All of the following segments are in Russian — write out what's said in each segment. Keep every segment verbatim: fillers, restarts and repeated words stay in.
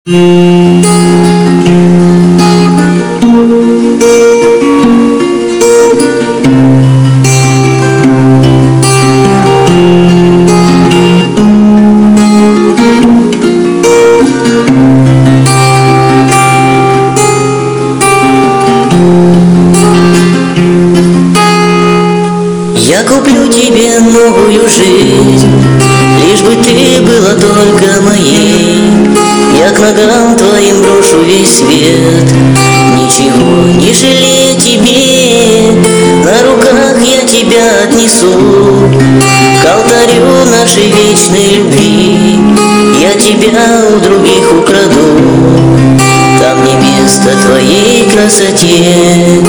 Я куплю тебе новую жизнь, лишь бы ты была только моей. Я к ногам твоим брошу весь свет, ничего не жалея тебе. На руках я тебя отнесу к алтарю нашей вечной любви. Я тебя у других украду, там не место твоей красоте.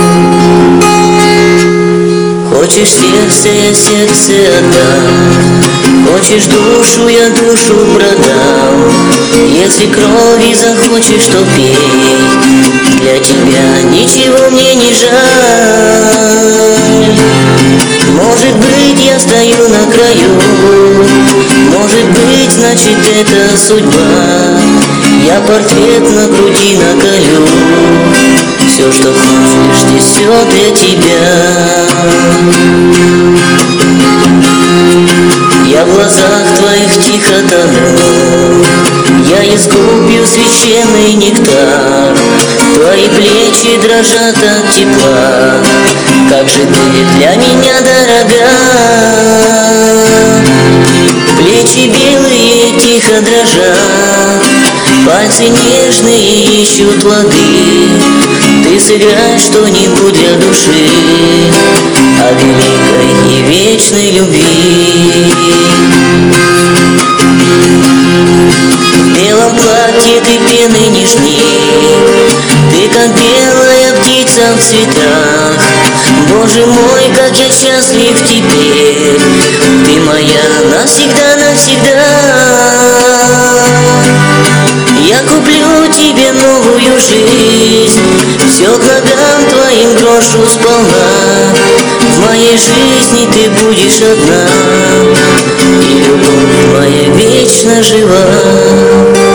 Хочешь сердце, я сердце отдам, хочешь душу, я душу продам. Если крови захочешь, то пей, для тебя ничего мне не жаль. Может быть, я стою на краю, может быть, значит, это судьба. Я портрет на груди наколю, все, что хочешь, здесь все для тебя. Я в глазах твоих тихо тону, я из губ пью священный нектар. Твои плечи дрожат от тепла, как же ты для меня дорога. Плечи белые тихо дрожат, пальцы нежные ищут воды. Ты сыграй что-нибудь для души о великой и вечной любви. В белом платье ты пеной нежней, ты как белая птица в цветах. Боже мой, как я счастлив теперь, ты моя навсегда, навсегда. Я куплю тебе новую жизнь, все к ногам твоим брошу сполна. В моей жизни ты будешь одна, и любовь моя вечно жива.